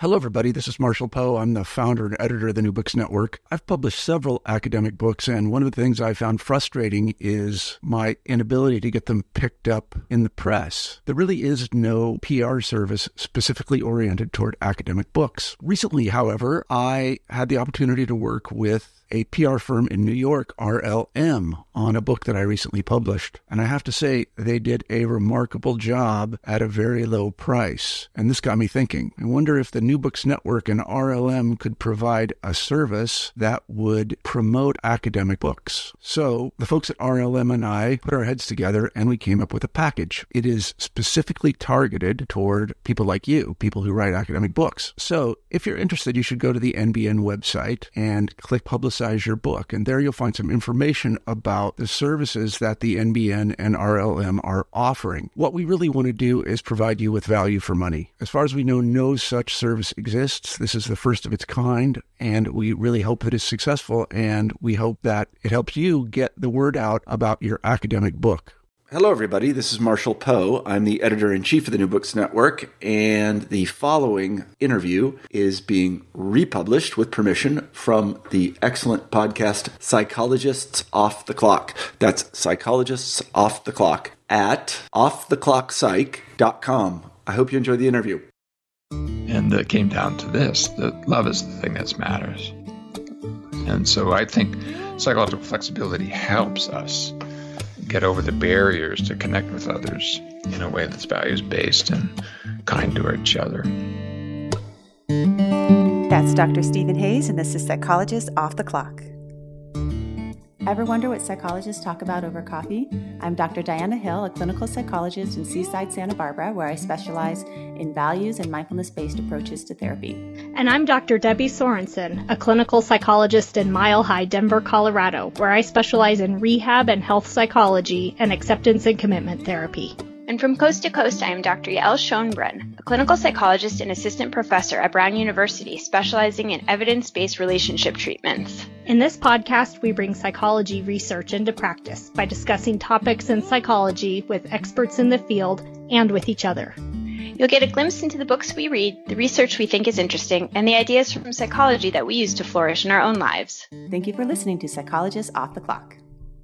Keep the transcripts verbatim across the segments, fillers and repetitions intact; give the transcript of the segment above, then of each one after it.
Hello, everybody. This is Marshall Poe. I'm the founder and editor of the New Books Network. I've published several academic books, and one of the things I found frustrating is my inability to get them picked up in the press. There really is no P R service specifically oriented toward academic books. Recently, however, I had the opportunity to work with a P R firm in New York, R L M, on a book that I recently published. And I have to say, they did a remarkable job at a very low price. And this got me thinking. I wonder if the New Books Network and R L M could provide a service that would promote academic books. So the folks at R L M and I put our heads together and we came up with a package. It is specifically targeted toward people like you, people who write academic books. So if you're interested, you should go to the N B N website and click Publicize your book. And there you'll find some information about the services that the N B N and R L M are offering. What we really want to do is provide you with value for money. As far as we know, no such service exists. This is the first of its kind, and we really hope that it's successful, and we hope that it helps you get the word out about your academic book. Hello, everybody. This is Marshall Poe. I'm the editor-in-chief of the New Books Network, and the following interview is being republished with permission from the excellent podcast Psychologists Off the Clock. That's Psychologists Off the Clock at off the clock psych dot com. I hope you enjoy the interview. And it came down to this, that love is the thing that matters. And so I think psychological flexibility helps us get over the barriers to connect with others in a way that's values-based and kind to each other. That's Doctor Stephen Hayes, and this is Psychologists Off the Clock. Ever wonder what psychologists talk about over coffee? I'm Doctor Diana Hill, a clinical psychologist in Seaside, Santa Barbara, where I specialize in values and mindfulness-based approaches to therapy. And I'm Doctor Debbie Sorensen, a clinical psychologist in Mile High, Denver, Colorado, where I specialize in rehab and health psychology and acceptance and commitment therapy. And from coast to coast, I am Doctor Yael Schoenbrunn, a clinical psychologist and assistant professor at Brown University, specializing in evidence-based relationship treatments. In this podcast, we bring psychology research into practice by discussing topics in psychology with experts in the field and with each other. You'll get a glimpse into the books we read, the research we think is interesting, and the ideas from psychology that we use to flourish in our own lives. Thank you for listening to Psychologists Off the Clock.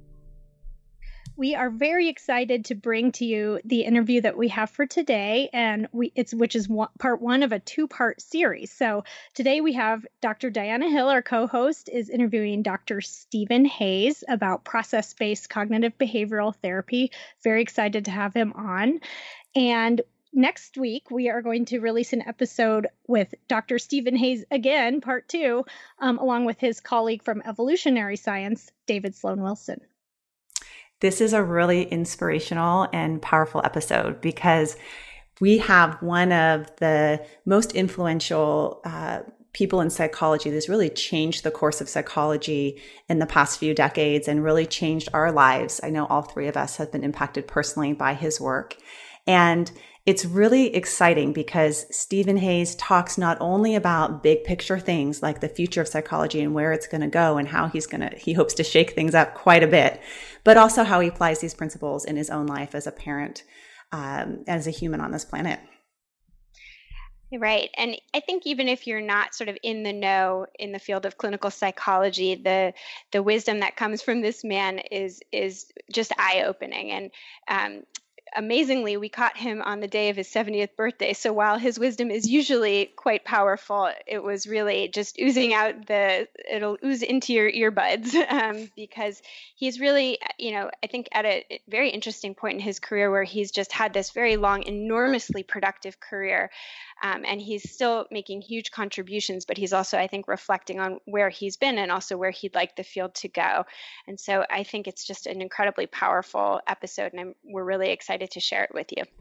We are very excited to bring to you the interview that we have for today, and we it's which is one, part one of a two-part series. So today we have Doctor Diana Hill, our co-host, is interviewing Doctor Stephen Hayes about process-based cognitive behavioral therapy. Very excited to have him on. And next week, we are going to release an episode with Doctor Stephen Hayes again, part two, um, along with his colleague from evolutionary science, David Sloan Wilson. This is a really inspirational and powerful episode because we have one of the most influential uh, people in psychology that's really changed the course of psychology in the past few decades and really changed our lives. I know all three of us have been impacted personally by his work. And it's really exciting because Stephen Hayes talks not only about big picture things like the future of psychology and where it's going to go and how he's going to, he hopes to shake things up quite a bit, but also how he applies these principles in his own life as a parent, um, as a human on this planet. Right. And I think even if you're not sort of in the know in the field of clinical psychology, the the wisdom that comes from this man is is just eye-opening. And um amazingly, we caught him on the day of his seventieth birthday. So while his wisdom is usually quite powerful, it was really just oozing out the, it'll ooze into your earbuds um, because he's really, you know, I think at a very interesting point in his career where he's just had this very long, enormously productive career. Um, and he's still making huge contributions, but he's also, I think, reflecting on where he's been and also where he'd like the field to go. And so I think it's just an incredibly powerful episode, and I'm, we're really excited to share it with you.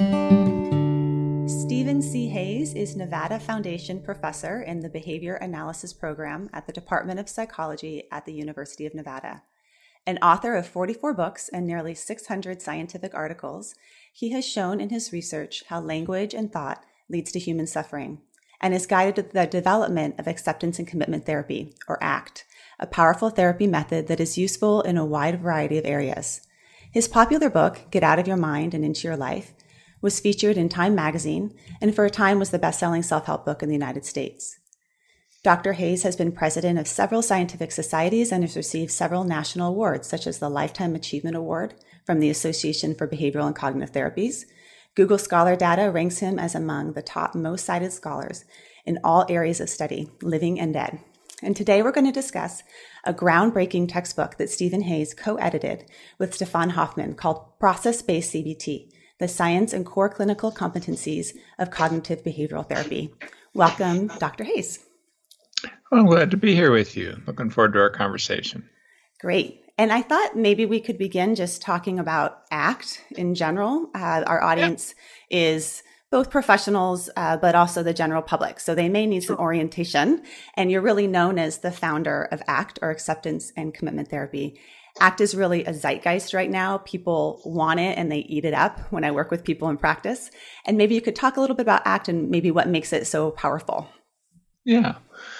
Stephen C. Hayes is Nevada Foundation Professor in the Behavior Analysis Program at the Department of Psychology at the University of Nevada. An author of forty-four books and nearly six hundred scientific articles, he has shown in his research how language and thought leads to human suffering, and is guided the development of acceptance and commitment therapy, or ACT, a powerful therapy method that is useful in a wide variety of areas. His popular book, Get Out of Your Mind and Into Your Life, was featured in Time magazine, and for a time was the best-selling self-help book in the United States. Doctor Hayes has been president of several scientific societies and has received several national awards, such as the Lifetime Achievement Award from the Association for Behavioral and Cognitive Therapies. Google Scholar data ranks him as among the top most cited scholars in all areas of study, living and dead. And today we're going to discuss a groundbreaking textbook that Stephen Hayes co-edited with Stefan Hoffman called Process-Based C B T, The Science and Core Clinical Competencies of Cognitive Behavioral Therapy. Welcome, Doctor Hayes. Well, I'm glad to be here with you. Looking forward to our conversation. Great. And I thought maybe we could begin just talking about ACT in general. Uh, our audience yeah. is both professionals, uh, but also the general public. So they may need some orientation. And you're really known as the founder of ACT, or Acceptance and Commitment Therapy. ACT is really a zeitgeist right now. People want it and they eat it up when I work with people in practice. And maybe you could talk a little bit about ACT and maybe what makes it so powerful. Yeah.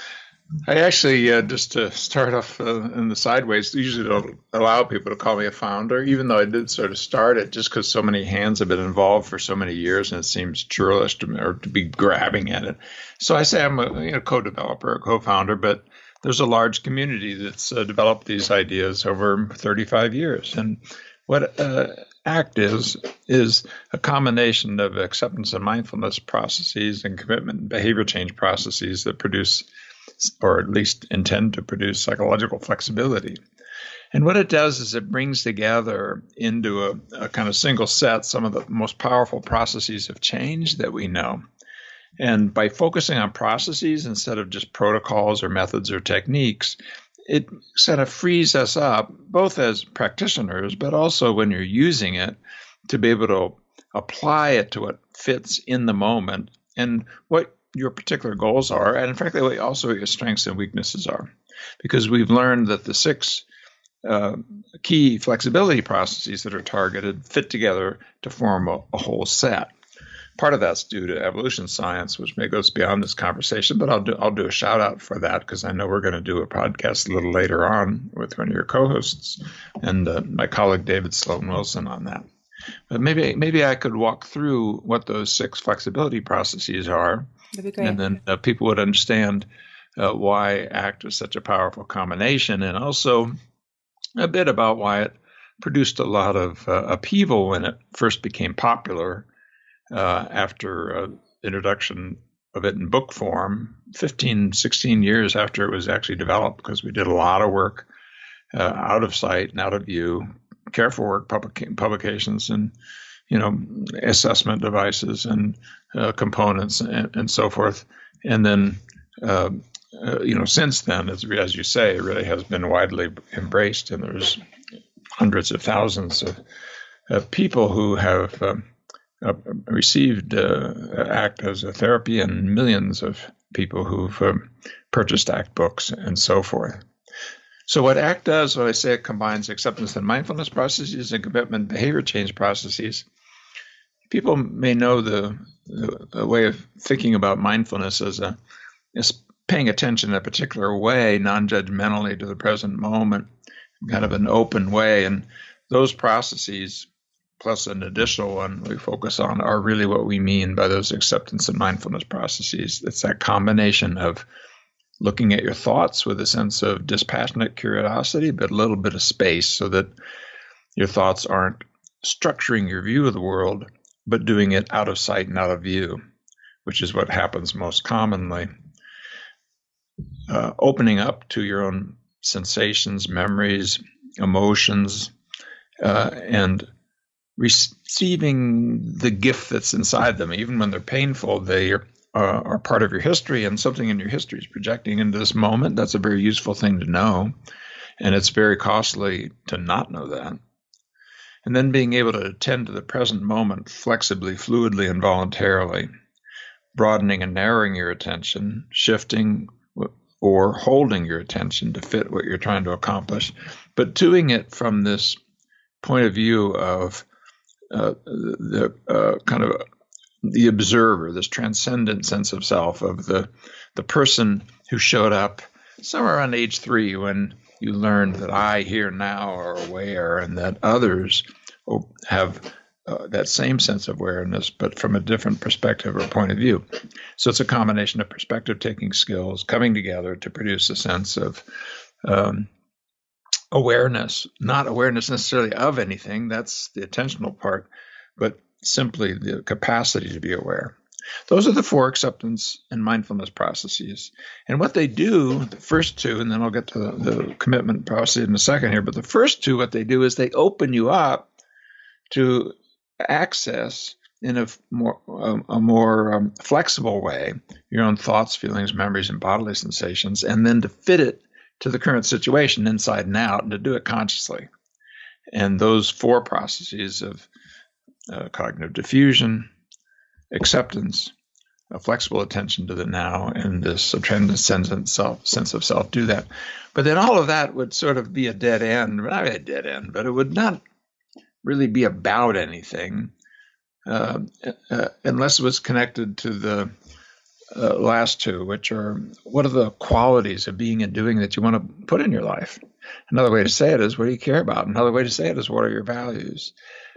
I actually, uh, just to start off uh, in the sideways, usually don't allow people to call me a founder, even though I did sort of start it just because so many hands have been involved for so many years and it seems churlish to me, or to be grabbing at it. So I say I'm a you know, co-developer, a co-founder, but there's a large community that's uh, developed these ideas over thirty-five years. And what uh, ACT is, is a combination of acceptance and mindfulness processes and commitment and behavior change processes that produce, or at least intend to produce, psychological flexibility. And what it does is it brings together into a, a kind of single set some of the most powerful processes of change that we know. And by focusing on processes instead of just protocols or methods or techniques, it kind of frees us up, both as practitioners, but also when you're using it, to be able to apply it to what fits in the moment and what your particular goals are, and frankly, what also your strengths and weaknesses are. Because we've learned that the six uh, key flexibility processes that are targeted fit together to form a, a whole set. Part of that's due to evolution science, which may go beyond this conversation, but I'll do I'll do a shout out for that because I know we're going to do a podcast a little later on with one of your co-hosts and uh, my colleague David Sloan Wilson on that. But maybe maybe I could walk through what those six flexibility processes are. That'd be great. And then uh, people would understand uh, why ACT is such a powerful combination, and also a bit about why it produced a lot of uh, upheaval when it first became popular uh, after uh, introduction of it in book form, fifteen, sixteen years after it was actually developed, because we did a lot of work uh, out of sight and out of view, careful work, public, publications, and you know, assessment devices and uh, components and, and so forth. And then, uh, uh, you know, since then, as, as you say, it really has been widely embraced. And there's hundreds of thousands of, of people who have um, uh, received uh, ACT as a therapy, and millions of people who've um, purchased ACT books and so forth. So what ACT does, when I say it combines acceptance and mindfulness processes and commitment behavior change processes, people may know the, the, the way of thinking about mindfulness as a as paying attention in a particular way, non-judgmentally to the present moment, kind of an open way. And those processes, plus an additional one we focus on, are really what we mean by those acceptance and mindfulness processes. It's that combination of looking at your thoughts with a sense of dispassionate curiosity, but a little bit of space so that your thoughts aren't structuring your view of the world, but doing it out of sight and out of view, which is what happens most commonly. Uh, opening up to your own sensations, memories, emotions, uh, and receiving the gift that's inside them. Even when they're painful, they are Uh, are part of your history, and something in your history is projecting into this moment. That's a very useful thing to know, and it's very costly to not know that. And then being able to attend to the present moment flexibly, fluidly, and voluntarily, broadening and narrowing your attention, shifting or holding your attention to fit what you're trying to accomplish, but doing it from this point of view of uh, the uh, kind of the observer, this transcendent sense of self, of the the person who showed up somewhere around age three when you learned that I here now are aware and that others have uh, that same sense of awareness, but from a different perspective or point of view. So it's a combination of perspective-taking skills coming together to produce a sense of um, awareness, not awareness necessarily of anything, that's the attentional part, but simply the capacity to be aware. Those are the four acceptance and mindfulness processes. And what they do, the first two, and then I'll get to the, the commitment process in a second here, but the first two, what they do is they open you up to access in a more, um, a more um, flexible way your own thoughts, feelings, memories, and bodily sensations, and then to fit it to the current situation inside and out, and to do it consciously. And those four processes of uh, cognitive diffusion, acceptance, a flexible attention to the now, and this transcendent self, sense of self do that. But then all of that would sort of be a dead end, not a dead end, but it would not really be about anything uh, uh, unless it was connected to the uh, last two, which are what are the qualities of being and doing that you want to put in your life? Another way to say it is, what do you care about? Another way to say it is, what are your values?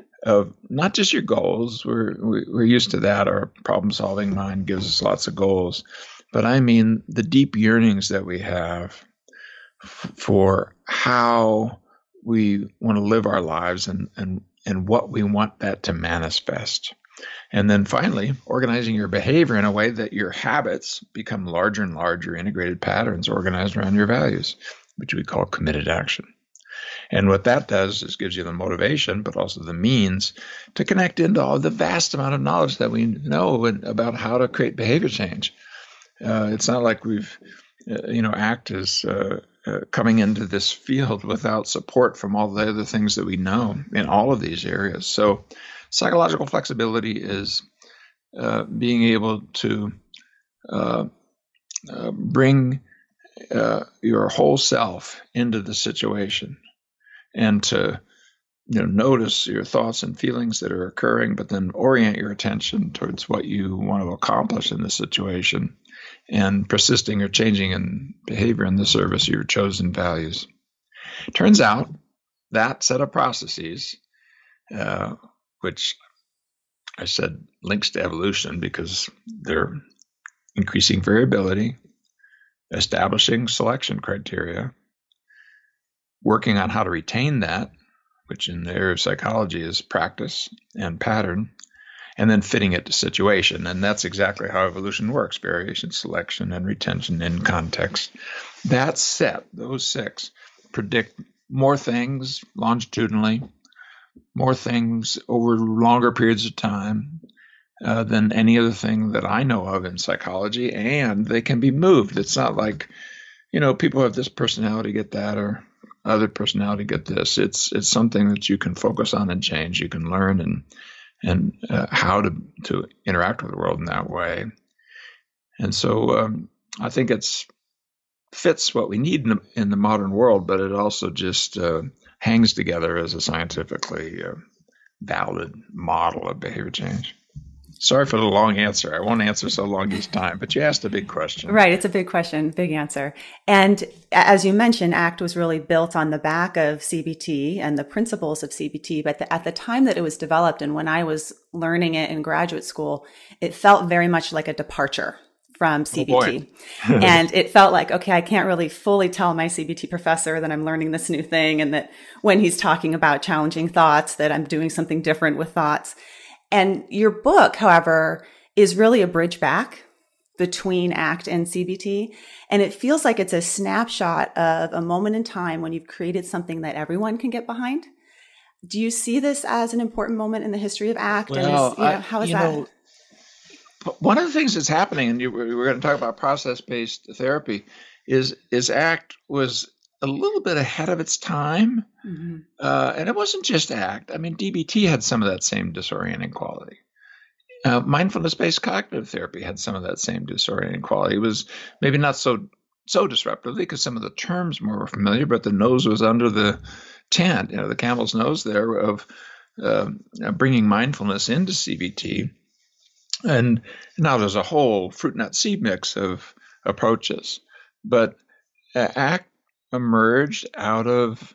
Of not just your goals, we're, we're used to that. Our problem-solving mind gives us lots of goals. But I mean the deep yearnings that we have f- for how we want to live our lives and, and, and what we want that to manifest. And then finally, organizing your behavior in a way that your habits become larger and larger integrated patterns organized around your values, which we call committed action. And what that does is gives you the motivation, but also the means to connect into all the vast amount of knowledge that we know about how to create behavior change. Uh, it's not like we've, uh, you know, ACT is uh, uh, coming into this field without support from all the other things that we know in all of these areas. So psychological flexibility is uh, being able to uh, uh, bring uh, your whole self into the situation, and to, you know, notice your thoughts and feelings that are occurring, but then orient your attention towards what you want to accomplish in the situation, and persisting or changing in behavior in the service of your chosen values. Turns out that set of processes, uh, which I said links to evolution because they're increasing variability, establishing selection criteria, working on how to retain that, which in the area of psychology is practice and pattern, and then fitting it to situation. And that's exactly how evolution works: variation, selection, and retention in context. That set, those six, predict more things longitudinally, more things over longer periods of time uh, than any other thing that I know of in psychology, and they can be moved. It's not like, you know, people have this personality get that, or other personality get this. It's it's something that you can focus on and change. You can learn and and uh, how to to interact with the world in that way. And so um, I think it's fits what we need in the, in the modern world, but it also just uh, hangs together as a scientifically uh, valid model of behavior change. Sorry for the long answer. I won't answer so long each time, but you asked a big question. Right. It's a big question, big answer. And as you mentioned, ACT was really built on the back of C B T and the principles of C B T. But the, at the time that it was developed and when I was learning it in graduate school, it felt very much like a departure from C B T. Oh, and it felt like, okay, I can't really fully tell my C B T professor that I'm learning this new thing, and that when he's talking about challenging thoughts, that I'm doing something different with thoughts. And your book, however, is really a bridge back between ACT and C B T. And it feels like it's a snapshot of a moment in time when you've created something that everyone can get behind. Do you see this as an important moment in the history of ACT? Well, and is, you know, I, how is you that? Know, one of the things that's happening, and you, we're going to talk about process-based therapy, is, is ACT was a little bit ahead of its time. Mm-hmm. Uh, and it wasn't just ACT. I mean, D B T had some of that same disorienting quality. Uh, mindfulness-based cognitive therapy had some of that same disorienting quality. It was maybe not so so disruptively because some of the terms more were familiar, but the nose was under the tent, you know, the camel's nose there of uh, bringing mindfulness into C B T. And now there's a whole fruit nut seed mix of approaches. But uh, ACT emerged out of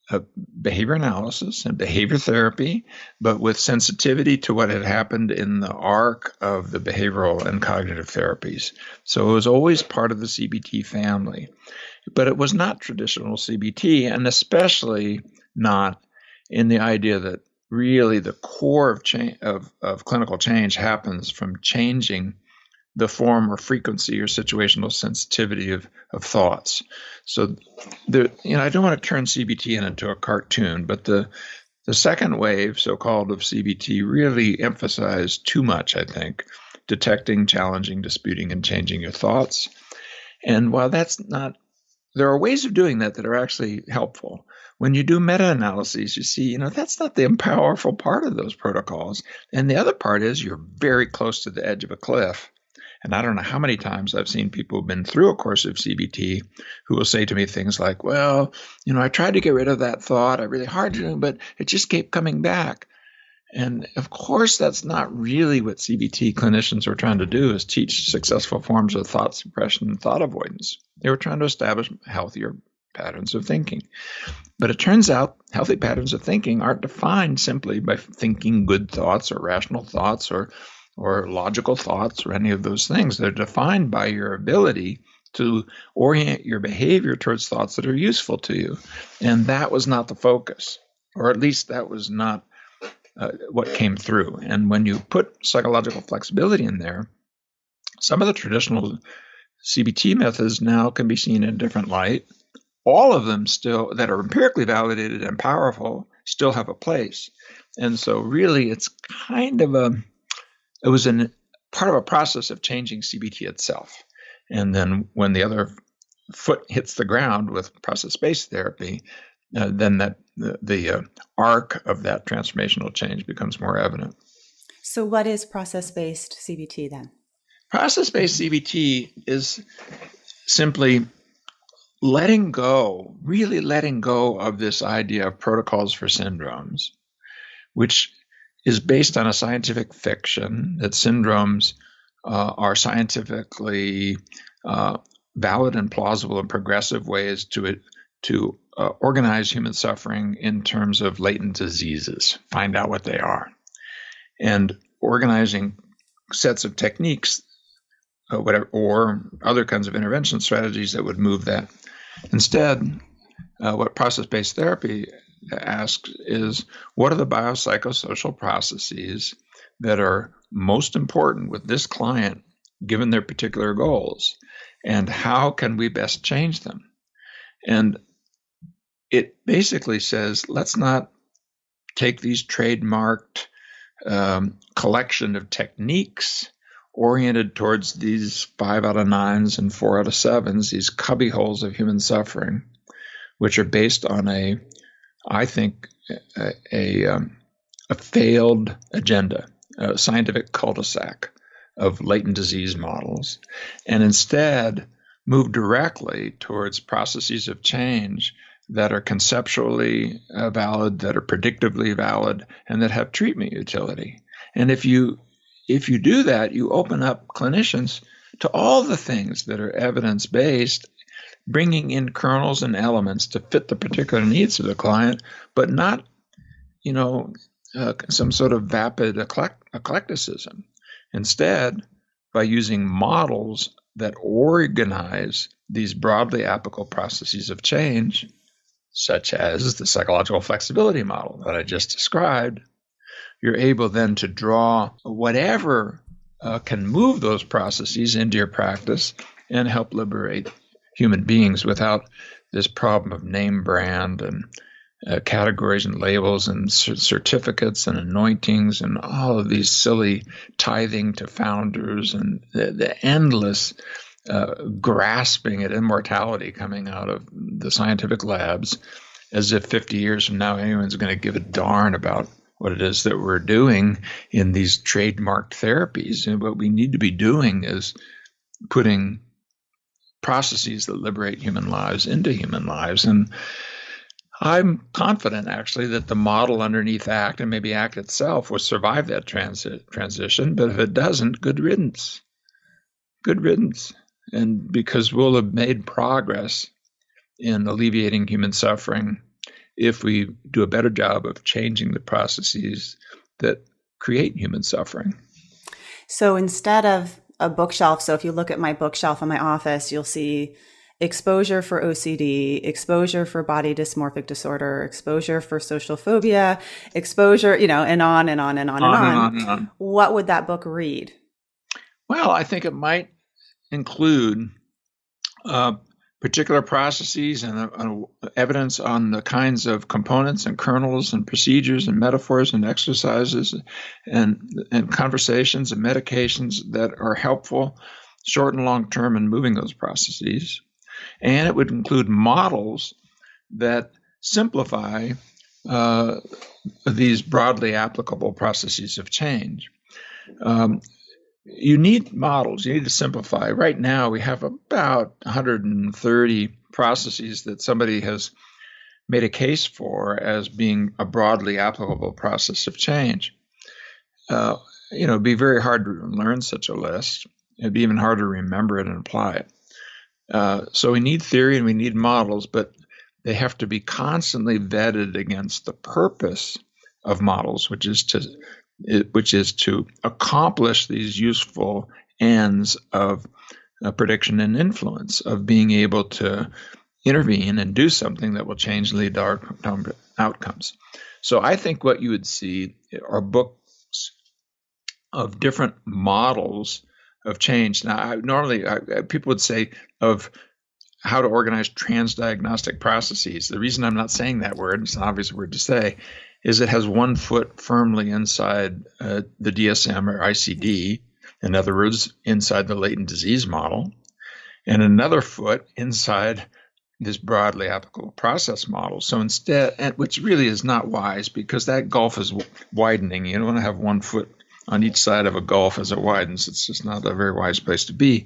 uh, behavior analysis and behavior therapy, but with sensitivity to what had happened in the arc of the behavioral and cognitive therapies. So it was always part of the C B T family, but it was not traditional C B T, and especially not in the idea that really the core of, cha- of, of clinical change happens from changing the form or frequency or situational sensitivity of, of thoughts. So, the, you know, I don't want to turn C B T into a cartoon, but the the second wave, so-called, of C B T really emphasized too much, I think, detecting, challenging, disputing, and changing your thoughts. And while that's not, there are ways of doing that that are actually helpful. When you do meta-analyses, you see, you know, that's not the powerful part of those protocols. And the other part is you're very close to the edge of a cliff. And I don't know how many times I've seen people who've been through a course of C B T who will say to me things like, well, you know, I tried to get rid of that thought. I really hard to do, but it just kept coming back. And of course, that's not really what C B T clinicians were trying to do, is teach successful forms of thought suppression and thought avoidance. They were trying to establish healthier patterns of thinking. But it turns out healthy patterns of thinking aren't defined simply by thinking good thoughts or rational thoughts or or logical thoughts or any of those things. They're defined by your ability to orient your behavior towards thoughts that are useful to you. And that was not the focus, or at least that was not uh, what came through. And when you put psychological flexibility in there, some of the traditional C B T methods now can be seen in a different light. All of them still, that are empirically validated and powerful, still have a place. And so really it's kind of a, it was an, part of a process of changing C B T itself. And then when the other foot hits the ground with process-based therapy, uh, then that the, the uh, arc of that transformational change becomes more evident. So what is process-based C B T then? Process-based C B T is simply letting go, really letting go of this idea of protocols for syndromes, which is based on a scientific fiction that syndromes uh, are scientifically uh, valid and plausible and progressive ways to it, to uh, organize human suffering in terms of latent diseases, find out what they are, and organizing sets of techniques, uh, whatever, or other kinds of intervention strategies that would move that. Instead, uh, what process-based therapy asks is, what are the biopsychosocial processes that are most important with this client given their particular goals, and how can we best change them? And it basically says, let's not take these trademarked um, collection of techniques oriented towards these five out of nines and four out of sevens, these cubby holes of human suffering, which are based on a, I think, a, a, um, a failed agenda, a scientific cul-de-sac of latent disease models, and instead move directly towards processes of change that are conceptually uh, valid, that are predictively valid, and that have treatment utility. And if you if you do that, you open up clinicians to all the things that are evidence-based, bringing in kernels and elements to fit the particular needs of the client, but not, you know, uh, some sort of vapid eclect- eclecticism. Instead, by using models that organize these broadly applicable processes of change, such as the psychological flexibility model that I just described, you're able then to draw whatever uh, can move those processes into your practice and help liberate human beings without this problem of name brand and uh, categories and labels and c- certificates and anointings and all of these silly tithing to founders and the, the endless uh, grasping at immortality coming out of the scientific labs, as if fifty years from now anyone's going to give a darn about what it is that we're doing in these trademarked therapies. And what we need to be doing is putting processes that liberate human lives into human lives. And I'm confident, actually, that the model underneath ACT and maybe ACT itself will survive that transi- transition. But if it doesn't, good riddance. Good riddance. And because we'll have made progress in alleviating human suffering if we do a better job of changing the processes that create human suffering. So instead of a bookshelf, so if you look at my bookshelf in my office, you'll see exposure for O C D, exposure for body dysmorphic disorder, exposure for social phobia, exposure, you know, and on and on and on, on and, on. and on and on. What would that book read? Well, I think it might include uh, particular processes and uh, uh, evidence on the kinds of components and kernels and procedures and metaphors and exercises and, and conversations and medications that are helpful short and long term in moving those processes. And it would include models that simplify uh, these broadly applicable processes of change. Um, you need models. You need to simplify. Right now, we have about one hundred thirty processes that somebody has made a case for as being a broadly applicable process of change. Uh, you know, it'd be very hard to learn such a list. It'd be even harder to remember it and apply it. Uh, so we need theory and we need models, but they have to be constantly vetted against the purpose of models, which is to which is to accomplish these useful ends of uh, prediction and influence, of being able to intervene and do something that will change and lead to outcomes. So I think what you would see are books of different models of change. Now, I, normally I, people would say of how to organize transdiagnostic processes. The reason I'm not saying that word, it's an obvious word to say, is it has one foot firmly inside uh, the D S M or I C D, in other words, inside the latent disease model, and another foot inside this broadly applicable process model. So instead, and which really is not wise, because that gulf is widening. You don't want to have one foot on each side of a gulf as it widens. It's just not a very wise place to be.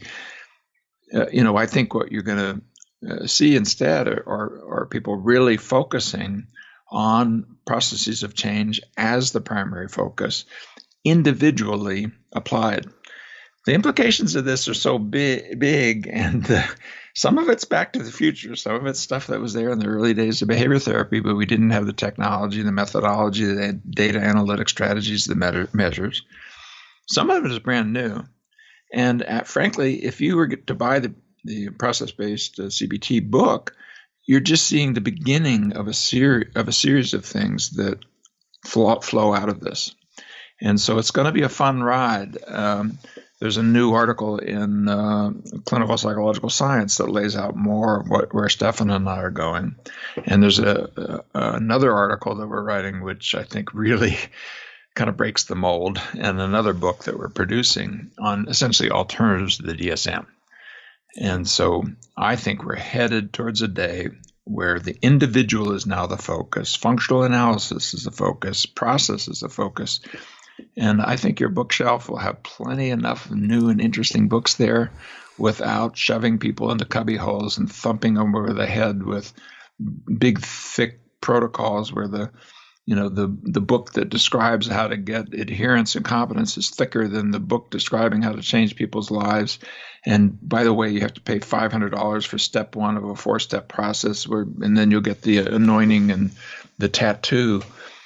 Uh, you know, I think what you're going to uh, see instead are, are, are people really focusing on processes of change as the primary focus, individually applied. The implications of this are so big, big and uh, some of it's back to the future. Some of it's stuff that was there in the early days of behavior therapy, but we didn't have the technology, the methodology, the data analytic strategies, the me- measures. Some of it is brand new. And uh, frankly, if you were to buy the, the process-based uh, C B T book, you're just seeing the beginning of a series of a series of things that flow, flow out of this. And so it's going to be a fun ride. Um, There's a new article in uh, Clinical Psychological Science that lays out more of what, where Stefan and I are going. And there's a, a another article that we're writing, which I think really kind of breaks the mold, and another book that we're producing on essentially alternatives to the D S M. And so I think we're headed towards a day where the individual is now the focus, functional analysis is the focus, process is the focus. And I think your bookshelf will have plenty enough new and interesting books there without shoving people into cubby holes and thumping them over the head with big, thick protocols where the, you know, the, the book that describes how to get adherence and competence is thicker than the book describing how to change people's lives. And by the way, you have to pay five hundred dollars for step one of a four-step process, where, and then you'll get the anointing and the tattoo.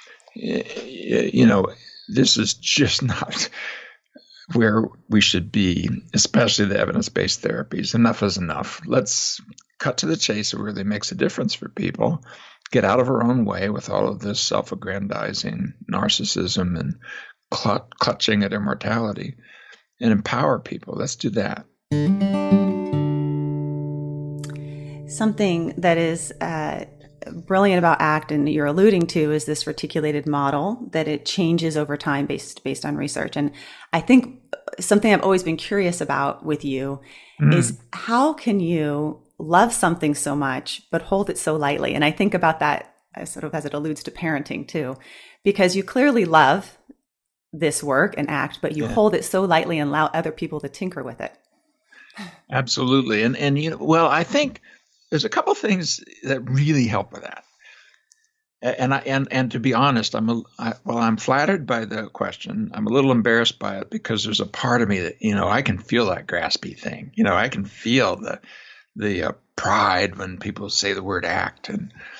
You know, this is just not where we should be, especially the evidence-based therapies. Enough is enough. Let's cut to the chase where it makes a difference for people. Get out of our own way with all of this self-aggrandizing narcissism and cl- clutching at immortality, and empower people. Let's do that. Something that is uh, brilliant about ACT, and you're alluding to, is this reticulated model, that it changes over time based based on research. And I think something I've always been curious about with you mm. is how can you love something so much but hold it so lightly? And I think about that as sort of as it alludes to parenting too, because you clearly love this work and ACT, but you yeah. hold it so lightly and allow other people to tinker with it. Absolutely. And, and you know, well, I think there's a couple of things that really help with that. And I, and, and to be honest, I'm a, I, well, I'm flattered by the question. I'm a little embarrassed by it, because there's a part of me that, you know, I can feel that graspy thing. You know, I can feel the, the uh, pride when people say the word ACT. And,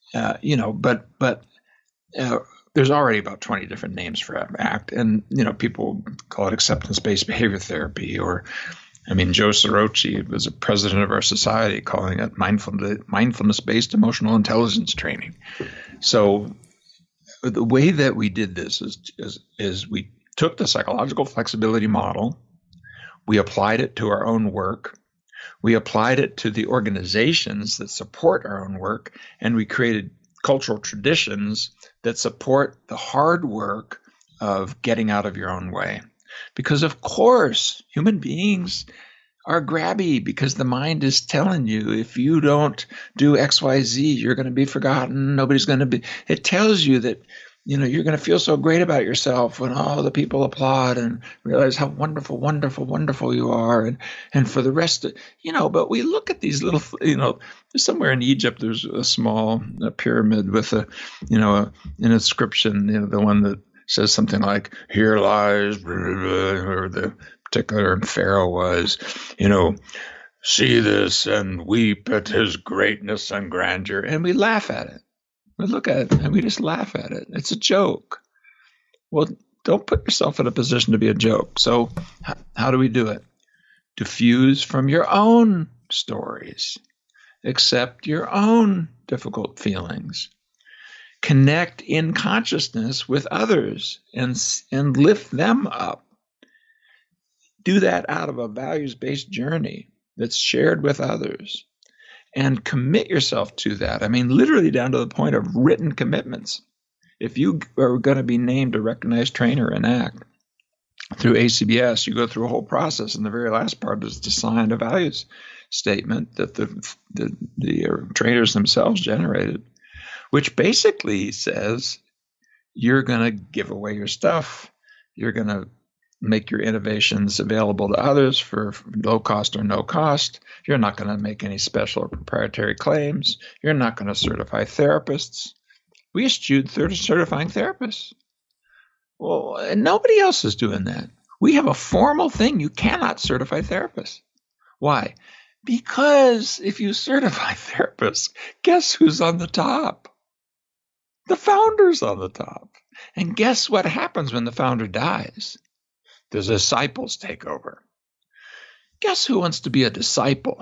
uh, you know, but but uh, there's already about twenty different names for ACT, and you know, people call it acceptance-based behavior therapy, or I mean, Joe Sorochi was a president of our society calling it mindfulness, mindfulness-based emotional intelligence training. So the way that we did this is, is, is we took the psychological flexibility model, we applied it to our own work, we applied it to the organizations that support our own work, and we created cultural traditions that support the hard work of getting out of your own way. Because, of course, human beings are grabby because the mind is telling you if you don't do X, Y, Z, you're going to be forgotten. Nobody's going to be. It tells you that, you know, you're going to feel so great about yourself when all the people applaud and realize how wonderful, wonderful, wonderful you are. And, and for the rest of, you know, but we look at these little, you know, somewhere in Egypt, there's a small a pyramid with a, you know, a, an inscription, you know, the one that says something like, here lies, blah, blah, blah, or the particular pharaoh was, you know, see this and weep at his greatness and grandeur. And we laugh at it. We look at it and we just laugh at it. It's a joke. Well, don't put yourself in a position to be a joke. So h- how do we do it? Diffuse from your own stories. Accept your own difficult feelings. Connect in consciousness with others and, and lift them up. Do that out of a values-based journey that's shared with others. And commit yourself to that. I mean, literally down to the point of written commitments. If you are going to be named a recognized trainer in ACT through A C B S, you go through a whole process. And the very last part is to sign a values statement that the, the, the trainers themselves generated, which basically says you're going to give away your stuff. You're going to make your innovations available to others for low cost or no cost. You're not going to make any special or proprietary claims. You're not going to certify therapists. We eschewed certifying therapists. Well, and nobody else is doing that. We have a formal thing. You cannot certify therapists. Why? Because if you certify therapists, guess who's on the top? The founder's on the top. And guess what happens when the founder dies? The disciples take over. Guess who wants to be a disciple?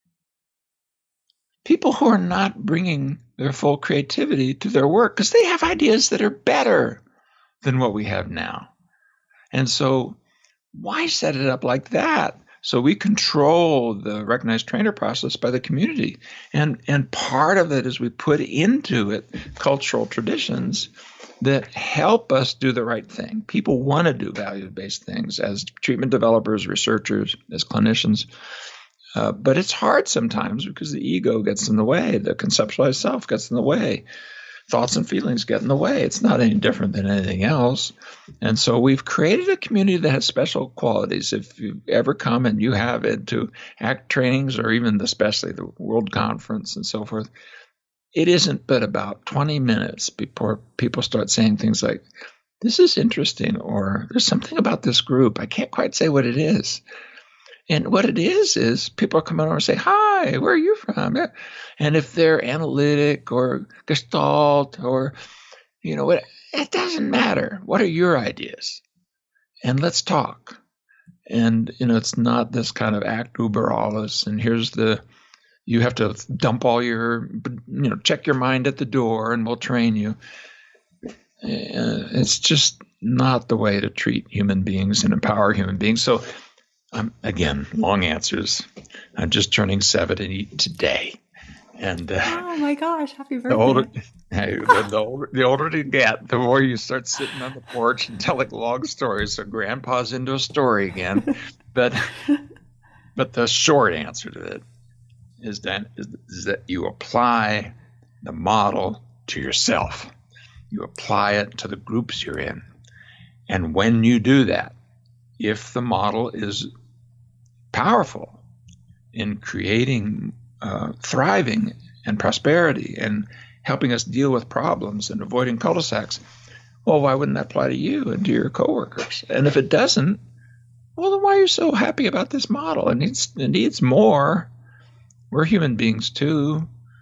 People who are not bringing their full creativity to their work because they have ideas that are better than what we have now. And so why set it up like that? So we control the recognized trainer process by the community. And, and part of it is we put into it cultural traditions that help us do the right thing. People want to do value-based things as treatment developers, researchers, as clinicians. Uh, but it's hard sometimes because the ego gets in the way. The conceptualized self gets in the way. Thoughts and feelings get in the way. It's not any different than anything else. And so we've created a community that has special qualities. If you ever come and you have into ACT trainings or even especially the World Conference and so forth, it isn't but about twenty minutes before people start saying things like, this is interesting, or there's something about this group. I can't quite say what it is. And what it is, is people are coming over and say, hi, where are you from? And if they're analytic or Gestalt or, you know, it, it doesn't matter. What are your ideas? And let's talk. And, you know, it's not this kind of act uber alles. And here's the, you have to dump all your, you know, check your mind at the door and we'll train you. It's just not the way to treat human beings and empower human beings. So, um, again, long answers. I'm just turning seventy today. And uh, oh my gosh, happy birthday. The older, hey, the, the, older, the older you get, the more you start sitting on the porch and telling long stories. So grandpa's into a story again. But, but the short answer to it is that, is that you apply the model to yourself. You apply it to the groups you're in. And when you do that, if the model is powerful in creating uh, thriving and prosperity and helping us deal with problems and avoiding cul-de-sacs, well, why wouldn't that apply to you and to your coworkers? And if it doesn't, well, then why are you so happy about this model? It needs, it needs more. We're human beings too.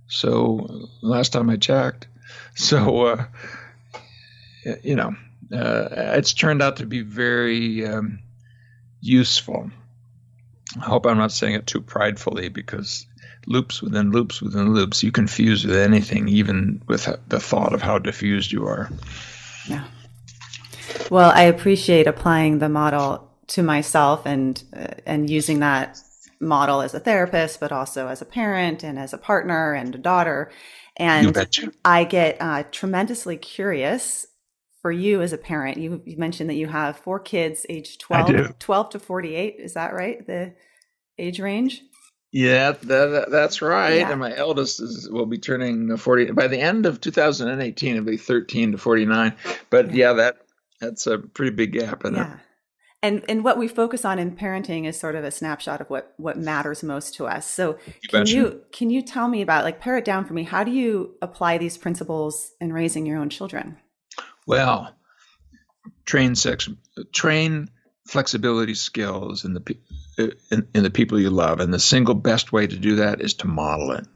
So last time I checked, so uh, you know, uh, it's turned out to be very um, useful. I hope I'm not saying it too pridefully, because loops within loops within loops, you confuse with anything, even with the thought of how diffused you are. Yeah. Well, I appreciate applying the model to myself and uh, and using that model as a therapist, but also as a parent and as a partner and a daughter. And I get uh, tremendously curious for you as a parent. You, you mentioned that you have four kids, age twelve, twelve to forty-eight. Is that right? The age range? Yeah, that, that's right. Yeah. And my eldest is will be turning forty by the end of two thousand eighteen. It'll be thirteen to forty-nine. But yeah, yeah that that's a pretty big gap in yeah. it. And and what we focus on in parenting is sort of a snapshot of what what matters most to us. So you can mentioned. you can you tell me about, like, pare it down for me? How do you apply these principles in raising your own children? Well, train sex, train flexibility skills in the in, in the people you love, and the single best way to do that is to model it.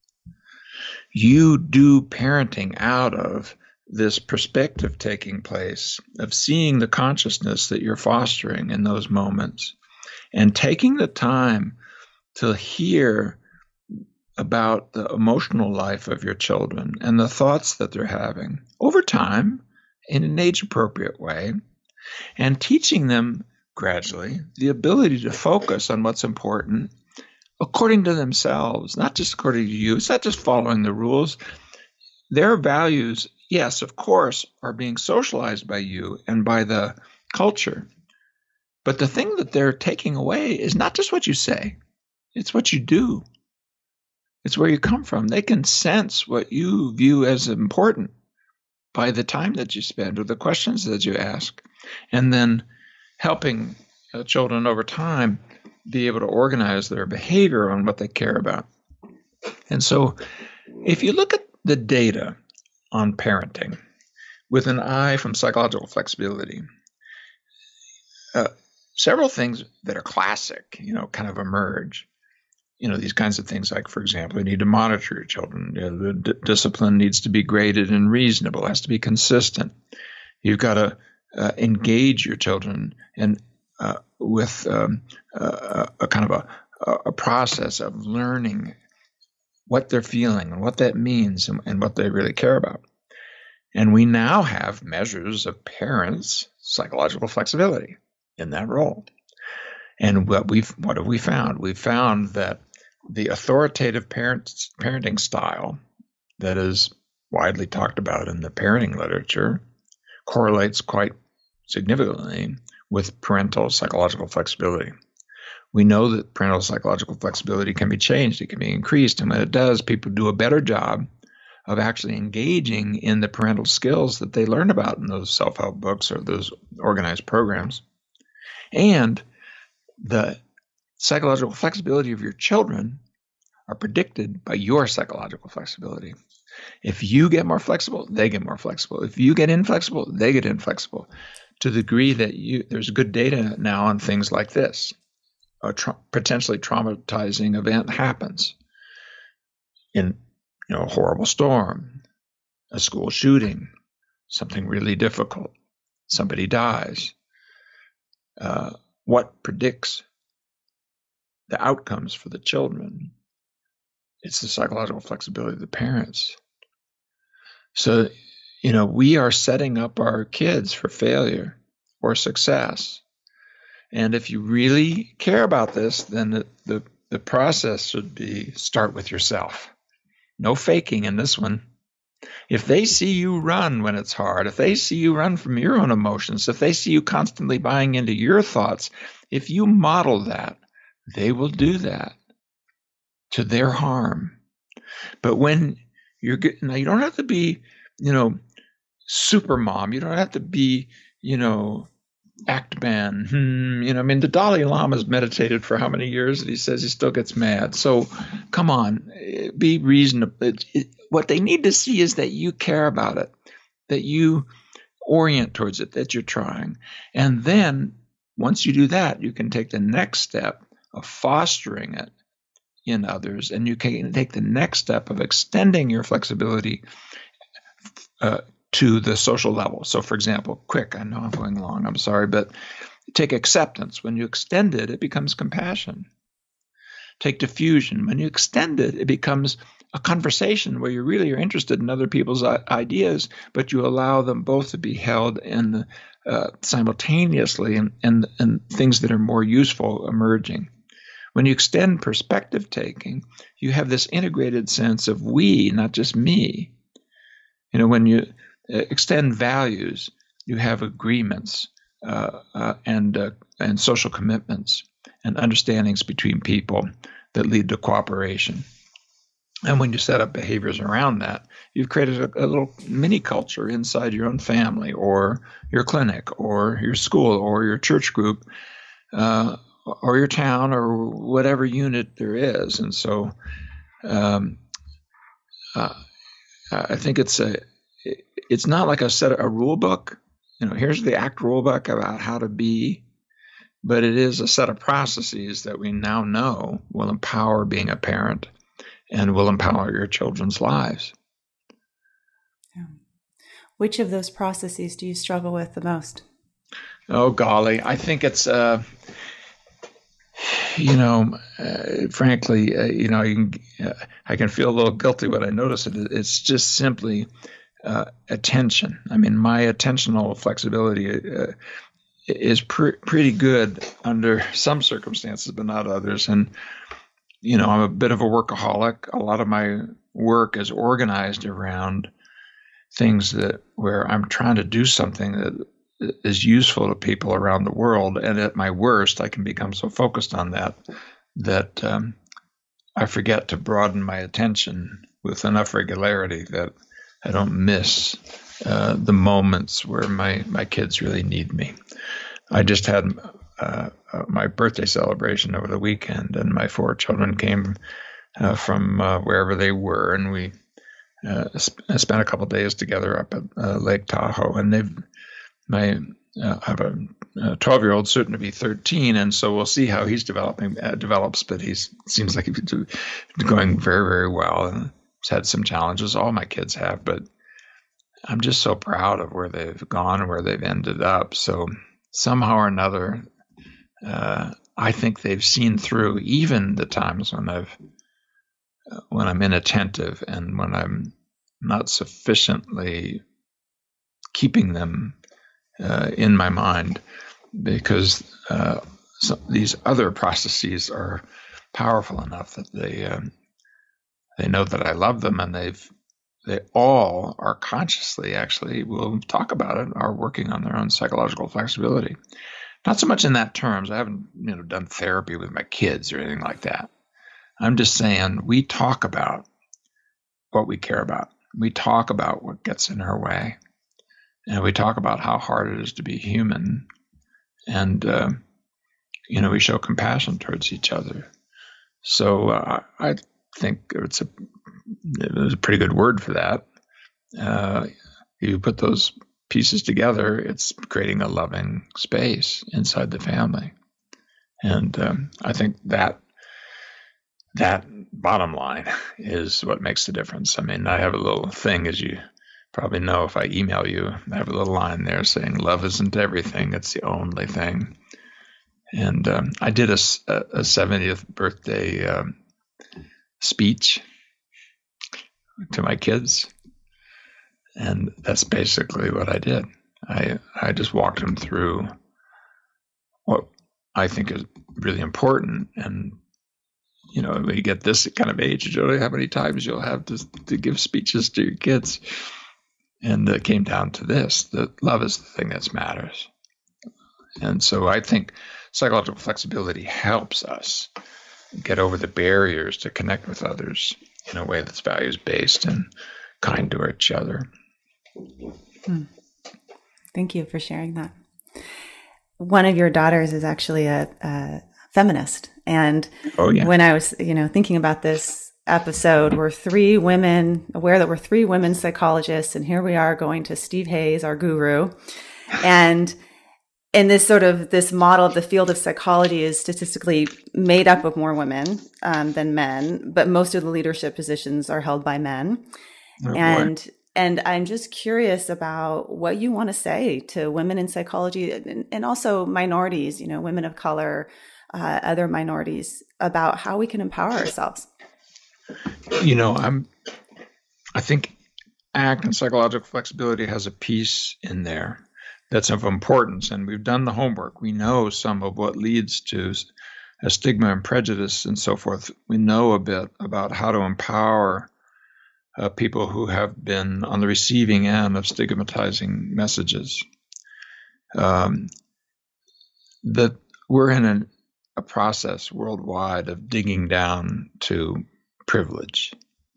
You do parenting out of this perspective taking place of seeing the consciousness that you're fostering in those moments, and taking the time to hear about the emotional life of your children and the thoughts that they're having over time in an age-appropriate way, and teaching them gradually the ability to focus on what's important according to themselves, not just according to you. It's not just following the rules. Their values, yes, of course, are being socialized by you and by the culture. But the thing that they're taking away is not just what you say. It's what you do. It's where you come from. They can sense what you view as important by the time that you spend or the questions that you ask. And then helping uh, children over time be able to organize their behavior on what they care about. And so if you look at the data on parenting with an eye from psychological flexibility, uh, several things that are classic, you know, kind of emerge. You know, these kinds of things like, for example, you need to monitor your children. You know, the d- discipline needs to be graded and reasonable, it has to be consistent. You've got to uh, engage your children and uh, with um, a, a kind of a, a process of learning what they're feeling and what that means and, and what they really care about. And we now have measures of parents' psychological flexibility in that role. And what we've what have we found? We've found that the authoritative parent, parenting style that is widely talked about in the parenting literature correlates quite significantly with parental psychological flexibility. We know that parental psychological flexibility can be changed, it can be increased, and when it does, people do a better job of actually engaging in the parental skills that they learn about in those self-help books or those organized programs. And the psychological flexibility of your children are predicted by your psychological flexibility. If you get more flexible, they get more flexible. If you get inflexible, they get inflexible. To the degree that you, there's good data now on things like this. A tra- potentially traumatizing event happens in, you know, a horrible storm, a school shooting, something really difficult, somebody dies. Uh, what predicts the outcomes for the children? It's the psychological flexibility of the parents. So, you know, we are setting up our kids for failure or success. And if you really care about this, then the, the, the process should be start with yourself. No faking in this one. If they see you run when it's hard, if they see you run from your own emotions, if they see you constantly buying into your thoughts, if you model that, they will do that to their harm. But when you're good, now you don't have to be, you know, super mom. You don't have to be, you know, act man. Hmm, you know, I mean, the Dalai Lama's meditated for how many years, and he says he still gets mad. So come on, be reasonable. It, it, what they need to see is that you care about it, that you orient towards it, that you're trying. And then once you do that, you can take the next step of fostering it in others, and you can take the next step of extending your flexibility uh, to the social level. So, for example, quick, I know I'm going long, I'm sorry, but take acceptance. When you extend it, it becomes compassion. Take diffusion. When you extend it, it becomes a conversation where you really are interested in other people's ideas, but you allow them both to be held in the, uh, simultaneously and, and, and things that are more useful emerging. When you extend perspective taking, you have this integrated sense of we, not just me. You know, when you uh, extend values, you have agreements uh, uh, and uh, and social commitments and understandings between people that lead to cooperation. And when you set up behaviors around that, you've created a, a little mini culture inside your own family or your clinic or your school or your church group uh, or your town or whatever unit there is. And so um, uh, I think it's a it's not like a set a rule book. You know, here's the ACT rule book about how to be, but it is a set of processes that we now know will empower being a parent and will empower your children's lives. Yeah. Which of those processes do you struggle with the most? Oh, golly. I think it's, uh, you know, uh, frankly, uh, you know, you can, uh, I can feel a little guilty when I notice it. It's just simply uh, attention. I mean, my attentional flexibility uh, is pre- pretty good under some circumstances, but not others. And you know, I'm a bit of a workaholic. A lot of my work is organized around things that where I'm trying to do something that is useful to people around the world. And at my worst, I can become so focused on that that um, I forget to broaden my attention with enough regularity that I don't miss uh, the moments where my, my kids really need me. I just had Uh, uh, my birthday celebration over the weekend, and my four children came uh, from uh, wherever they were, and we uh, sp- spent a couple of days together up at uh, Lake Tahoe. And they've my uh, I have a twelve-year-old, soon to be thirteen, and so we'll see how he's developing uh, develops. But he seems like he's going very, very well, and he's had some challenges. All my kids have, but I'm just so proud of where they've gone and where they've ended up. So somehow or another, Uh, I think they've seen through even the times when I've uh, when I'm inattentive and when I'm not sufficiently keeping them uh, in my mind, because uh, so these other processes are powerful enough that they um, they know that I love them, and they've they all are consciously actually will talk about it, are working on their own psychological flexibility. Not so much in that terms. I haven't, you know, done therapy with my kids or anything like that. I'm just saying we talk about what we care about. We talk about what gets in our way, and we talk about how hard it is to be human. And uh, you know, we show compassion towards each other. So uh, I think it's a there's a pretty good word for that. Uh, you put those pieces together, it's creating a loving space inside the family. And um, I think that that bottom line is what makes the difference. I mean, I have a little thing, as you probably know, if I email you, I have a little line there saying, love isn't everything, it's the only thing. And um, I did a, a seventieth birthday um, speech to my kids. And that's basically what I did. I I just walked them through what I think is really important. And, you know, when you get this kind of age, you don't know how many times you'll have to, to give speeches to your kids. And it came down to this, that love is the thing that matters. And so I think psychological flexibility helps us get over the barriers to connect with others in a way that's values-based and kind to each other. Hmm. Thank you for sharing that. One of your daughters is actually a, a feminist. And oh, yeah. when I was, you know, thinking about this episode, we're three women, aware that we're three women psychologists, and here we are going to Steve Hayes, our guru. And and this sort of this model of the field of psychology is statistically made up of more women um, than men, but most of the leadership positions are held by men. Oh, and boy. And I'm just curious about what you want to say to women in psychology and, and also minorities, you know, women of color, uh, other minorities, about how we can empower ourselves. You know, I'm, I think ACT and psychological flexibility has a piece in there that's of importance, and we've done the homework. We know some of what leads to a stigma and prejudice and so forth. We know a bit about how to empower Uh, people who have been on the receiving end of stigmatizing messages. Um, that we're in an, a process worldwide of digging down to privilege.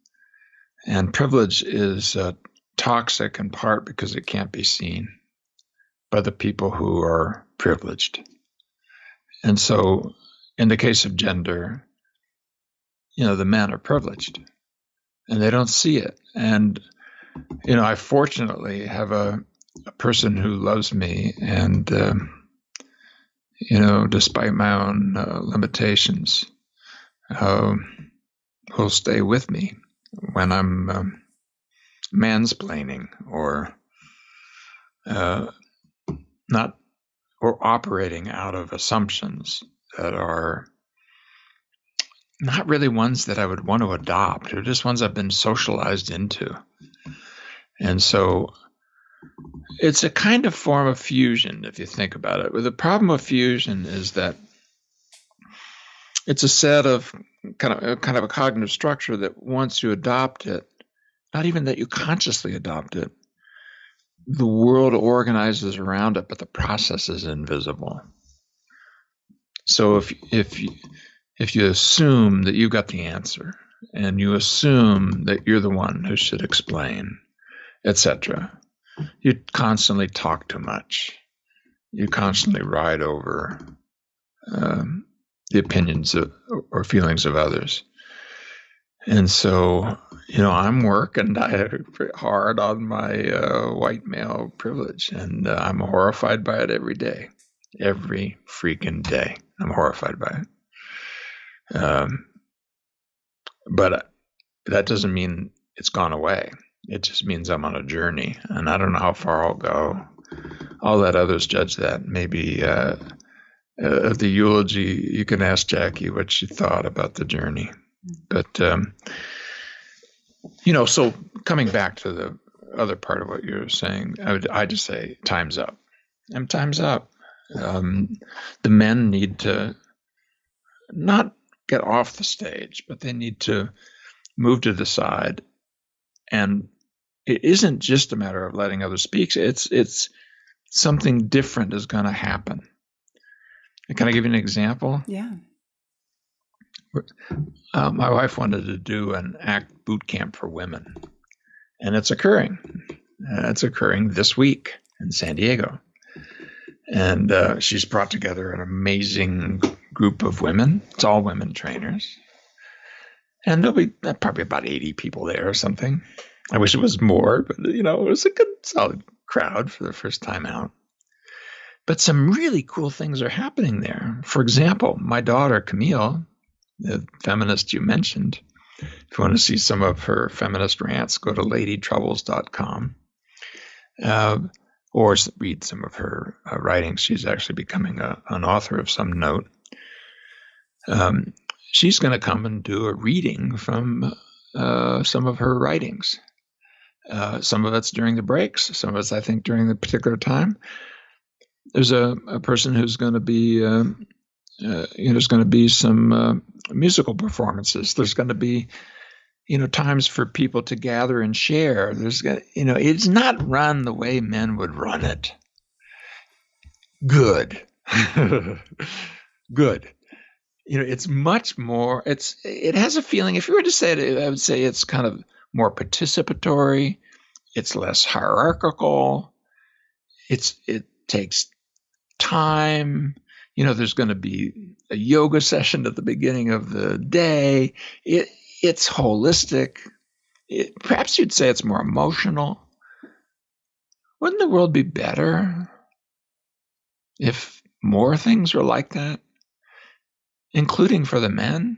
And privilege is uh, toxic in part because it can't be seen by the people who are privileged. And so in the case of gender, you know, the men are privileged. And they don't see it. And, you know, I fortunately have a, a person who loves me and, um, you know, despite my own uh, limitations, uh, will stay with me when I'm um, mansplaining or uh, not, or operating out of assumptions that are not really ones that I would want to adopt. They're just ones I've been socialized into. And so it's a kind of form of fusion, if you think about it. Well, the problem with fusion is that it's a set of kind of kind of a cognitive structure that once you adopt it, not even that you consciously adopt it, the world organizes around it, but the process is invisible. So if if you If you assume that you got the answer and you assume that you're the one who should explain, et cetera, you constantly talk too much. You constantly ride over um, the opinions of, or feelings of others. And so, you know, I'm working hard on my uh, white male privilege, and uh, I'm horrified by it every day. Every freaking day, I'm horrified by it. Um, but that doesn't mean it's gone away. It just means I'm on a journey, and I don't know how far I'll go. I'll let others judge that. Maybe uh, uh, the eulogy, you can ask Jackie what she thought about the journey. But, um, you know, so coming back to the other part of what you were saying, I would I just say time's up. And time's up. Um, the men need to not get off the stage, but they need to move to the side. And it isn't just a matter of letting others speak. It's it's something different is going to happen. Can I give you an example? Yeah. Uh, my wife wanted to do an ACT boot camp for women, and it's occurring. Uh, it's occurring this week in San Diego. And uh, she's brought together an amazing group of women. It's all women trainers. And there'll be uh, probably about eighty people there or something. I wish it was more, but, you know, it was a good, solid crowd for the first time out. But some really cool things are happening there. For example, my daughter, Camille, the feminist you mentioned, if you want to see some of her feminist rants, go to lady troubles dot com. Uh, or read some of her uh, writings. She's actually becoming a, an author of some note. Um, she's going to come and do a reading from uh, some of her writings. Uh, some of it's during the breaks. Some of it's, I think, during the particular time. There's a, a person who's going to be, uh, uh, you know, there's going to be some uh, musical performances. There's going to be, you know, times for people to gather and share. There's, you know, it's not run the way men would run it. Good. Good. You know, it's much more, it's, it has a feeling, if you were to say it, I would say it's kind of more participatory. It's less hierarchical. It's, it takes time. You know, there's going to be a yoga session at the beginning of the day. It, It's holistic. It, perhaps you'd say it's more emotional. Wouldn't the world be better if more things were like that, including for the men,